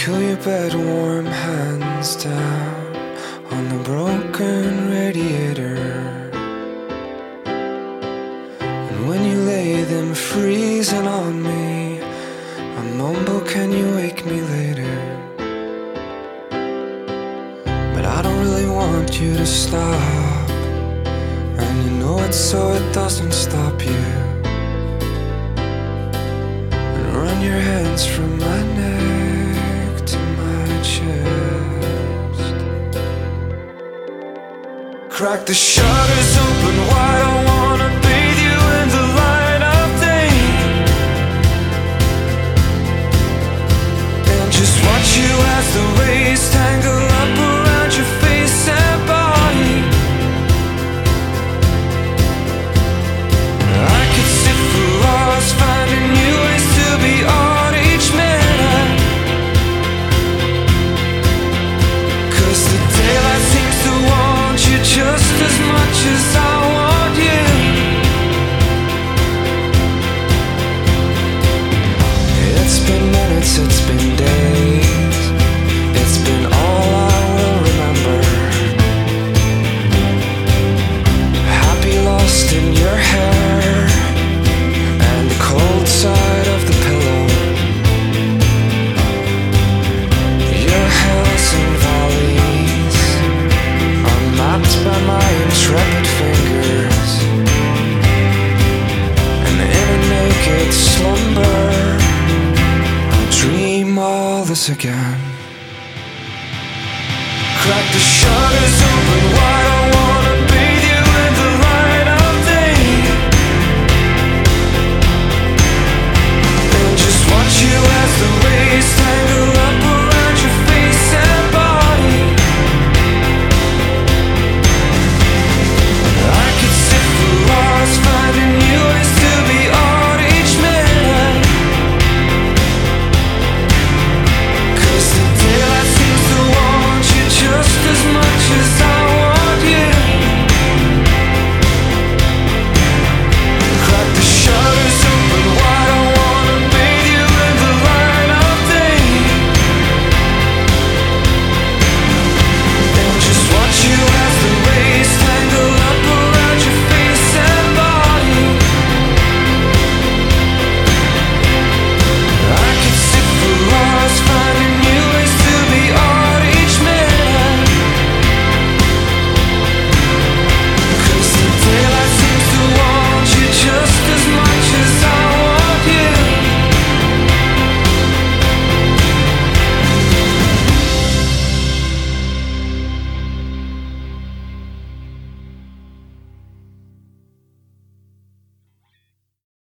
Cool your bed, warm hands down on the broken radiator. And when you lay them freezing on me, I mumble, can you wake me later? But I don't really want you to stop, and you know it so it doesn't stop you. And run your hands from my neck to my chest. Crack the shutters open wide, I wanna bathe you in the light of day, and just watch you as the waves tangle